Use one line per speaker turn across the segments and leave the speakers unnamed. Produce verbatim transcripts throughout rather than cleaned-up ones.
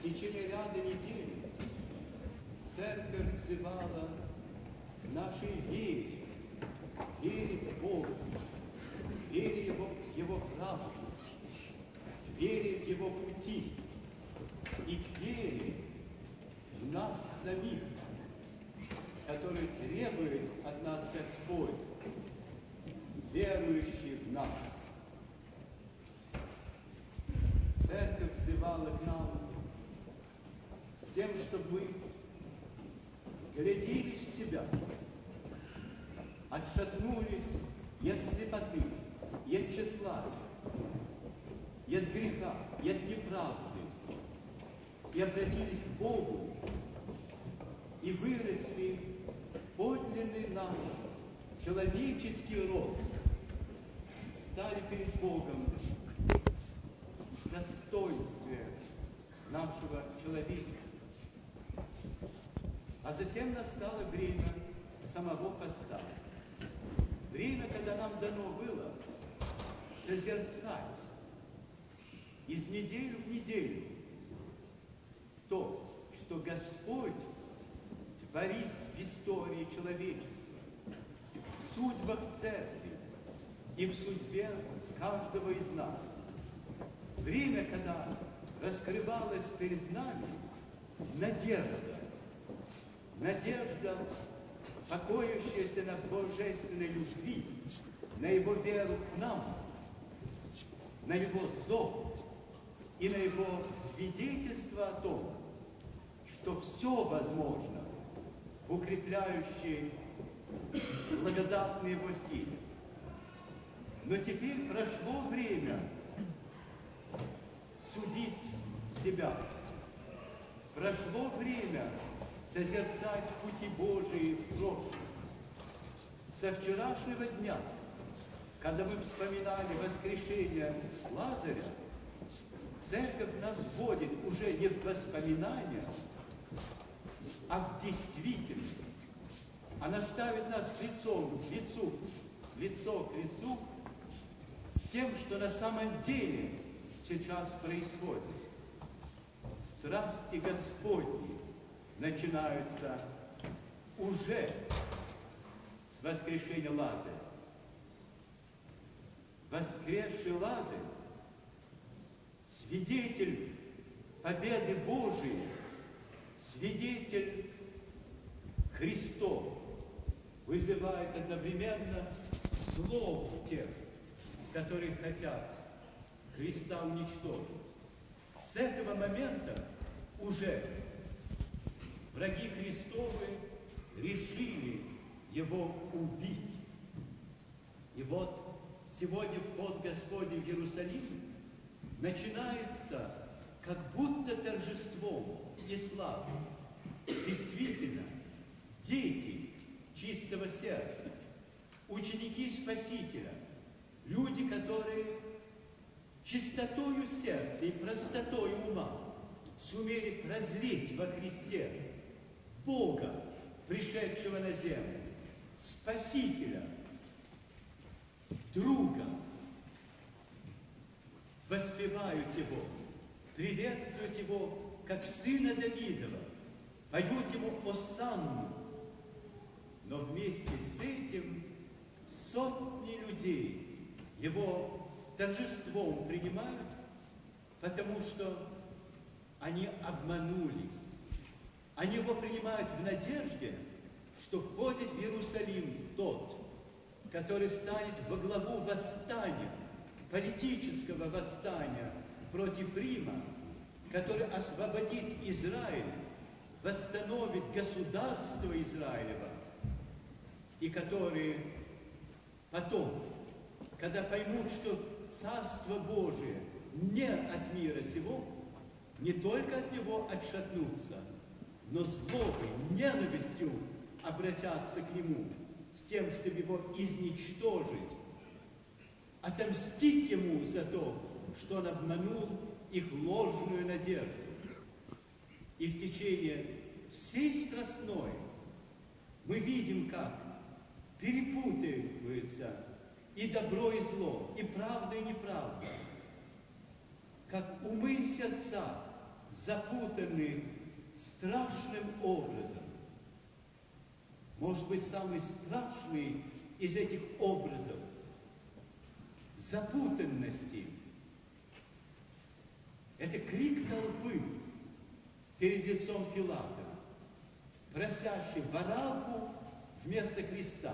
течение ряда недель Церковь взывала к нашей вере, вере в Бога, вере Его, в Его правду, вере в Его пути и к вере в нас самих, который требует от нас Господь, верующий в нас. Церковь взывала к нам с тем, чтобы гляделись в себя, отшатнулись и от слепоты, и от тщеславия, и от греха, и от неправды, и обратились к Богу, и выросли в подлинный наш человеческий рост, встали перед Богом в достоинстве нашего человечества. А затем настало время самого поста. Время, когда нам дано было созерцать из недели в неделю то, что Господь творит в истории человечества, в судьбах церкви и в судьбе каждого из нас. Время, когда раскрывалась перед нами надежда, надежда, покоящаяся на божественной любви, на Его веру к нам, на Его зов и на Его свидетельство о том, что все возможно в укрепляющей благодатной Его силе. Но теперь прошло время судить себя. Прошло время созерцать пути Божии в прошлом. Со вчерашнего дня, когда мы вспоминали воскрешение Лазаря, Церковь нас вводит уже не в воспоминания, а в действительность. Она ставит нас лицом к лицу, лицо к лицу с тем, что на самом деле сейчас происходит. Страсти Господни начинаются уже с воскрешения Лазаря. Воскресший Лазарь, свидетель победы Божией, свидетель Христов, вызывает одновременно злобу тех, которые хотят Христа уничтожить. С этого момента уже враги Христовы решили Его убить. И вот сегодня вход Господень в Иерусалим начинается как будто торжеством и славой. Действительно, дети чистого сердца, ученики Спасителя, люди, которые чистотою сердца и простотою ума сумели прозреть во Христе Бога, пришедшего на землю, Спасителя, друга, воспевают Его, приветствуют Его, как Сына Давидова, поют Ему осанну. Но вместе с этим сотни людей Его с торжеством принимают, потому что они обманулись. Они Его принимают в надежде, что входит в Иерусалим тот, который станет во главу восстания, политического восстания против Рима, который освободит Израиль, восстановит государство Израилева, и которые потом, когда поймут, что Царство Божие не от мира сего, не только от него отшатнутся, но злобой, ненавистью обратятся к Нему, с тем, чтобы Его изничтожить, отомстить Ему за то, что Он обманул их ложную надежду. И в течение всей страстной мы видим, как перепутываются и добро, и зло, и правда, и неправда, как умы и сердца запутаны страшным образом. Может быть, самый страшный из этих образов запутанности – это крик толпы перед лицом Пилата, просящий Варавву вместо Христа.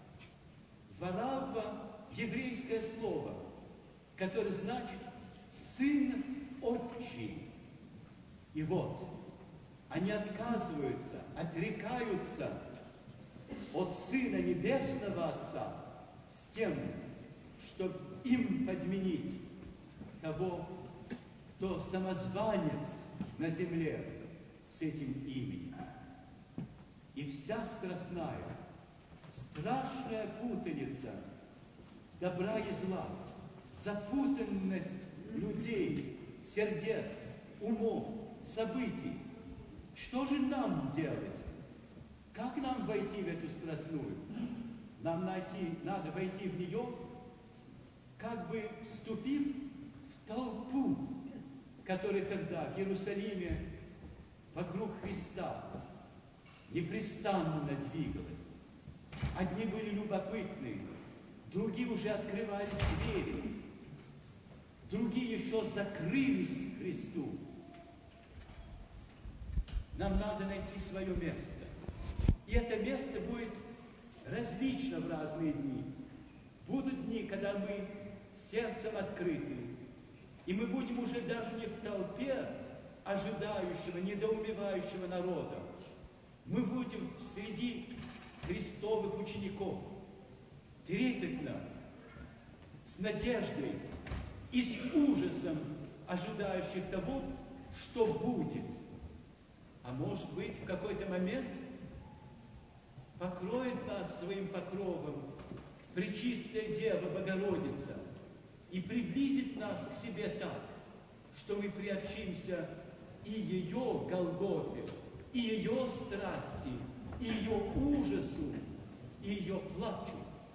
Варавва – еврейское слово, которое значит «сын отчий». И вот, они отказываются, отрекаются от Сына Небесного Отца с тем, чтобы им подменить того, кто самозванец на земле с этим именем. И вся страстная, страшная путаница добра и зла, запутанность людей, сердец, умов, событий. Что же нам делать? Как нам войти в эту страстную? Нам найти, надо войти в нее, как бы вступив в толпу, которая тогда в Иерусалиме вокруг Христа непрестанно двигалась. Одни были любопытны, другие уже открывались двери, другие еще закрылись Христу. Нам надо найти свое место. И это место будет различно в разные дни. Будут дни, когда мы сердцем открыты, и мы будем уже даже не в толпе ожидающего, недоумевающего народа. Мы будем среди Христовых учеников, трепетно, с надеждой и с ужасом ожидающих того, что будет. А может быть, в какой-то момент покроет нас своим покровом Пречистая Дева Богородица и приблизит нас к себе так, что мы приобщимся и ее Голгофе, и ее страсти, и ее ужасу, и ее плачу.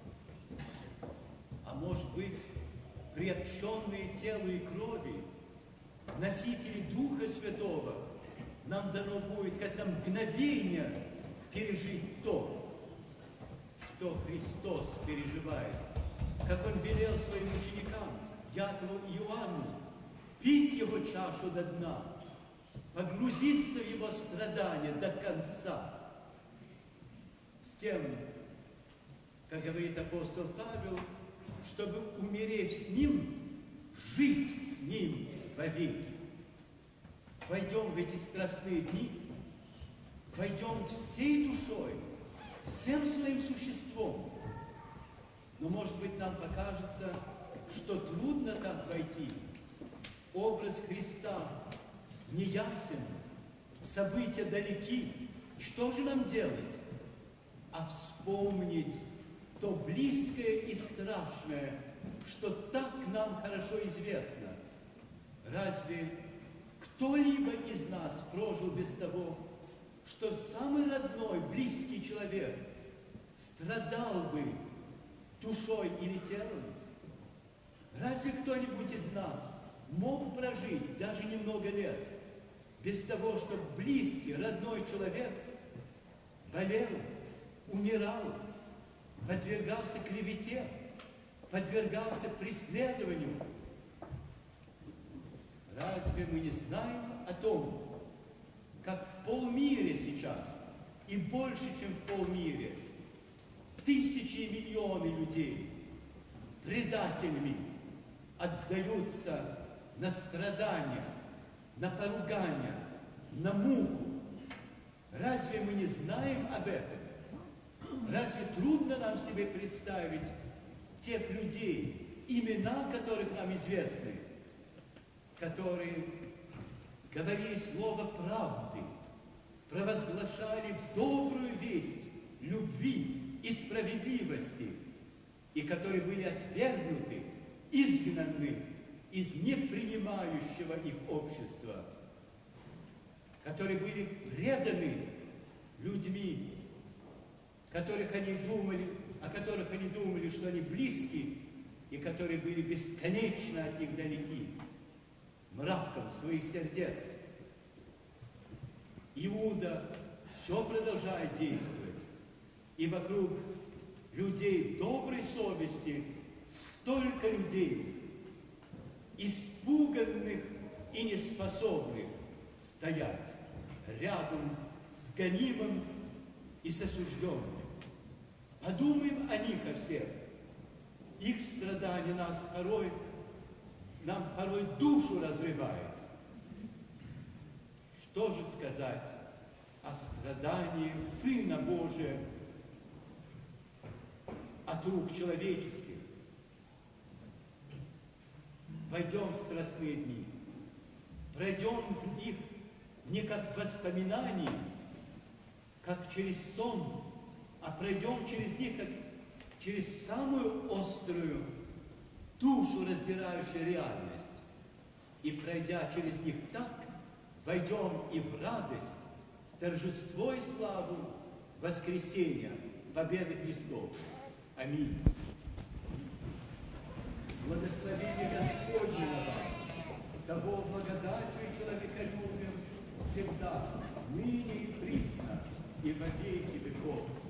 А может быть, приобщенные телу и крови, носители Духа Святого, нам дано будет как на мгновение пережить то, что Христос переживает, как Он велел своим ученикам, Якову и Иоанну, пить Его чашу до дна, погрузиться в Его страдания до конца, с тем, как говорит апостол Павел, чтобы, умерев с Ним, жить с Ним вовеки. Войдем в эти страстные дни, войдем всей душой, всем своим существом. Но, может быть, нам покажется, что трудно так войти. Образ Христа неясен, события далеки. Что же нам делать? А вспомнить то близкое и страшное, что так нам хорошо известно. Разве кто-либо из нас прожил без того, что самый родной, близкий человек страдал бы душой или телом? Разве кто-нибудь из нас мог прожить даже немного лет без того, чтобы близкий, родной человек болел, умирал, подвергался клевете, подвергался преследованию? Разве мы не знаем о том, как в полмире сейчас, и больше, чем в полмире, тысячи и миллионы людей предателями отдаются на страдания, на поругания, на муку? Разве мы не знаем об этом? Разве трудно нам себе представить тех людей, имена которых нам известны, которые говорили слово правды, провозглашали добрую весть любви и справедливости, и которые были отвергнуты, изгнаны из непринимающего их общества, которые были преданы людьми, которых они думали, о которых они думали, что они близки, и которые были бесконечно от них далеки, мраком своих сердец, Иуда все продолжает действовать. И вокруг людей доброй совести столько людей, испуганных и неспособных стоять рядом с гонимым и с осужденным. Подумаем о них, о всех. Их страдания нас порой, нам порой душу разрывает. Что же сказать о страдании Сына Божия от рук человеческих? Войдем в страстные дни, пройдем в них не как воспоминания, как через сон, а пройдем через них, как через самую острую, душу раздирающую реальность. И пройдя через них так, войдем и в радость, в торжество и славу воскресения, победы Христов. Аминь. Благословение Господне на вас, того благодатью и человеколюбием всегда, ныне и присно, и во веки веков.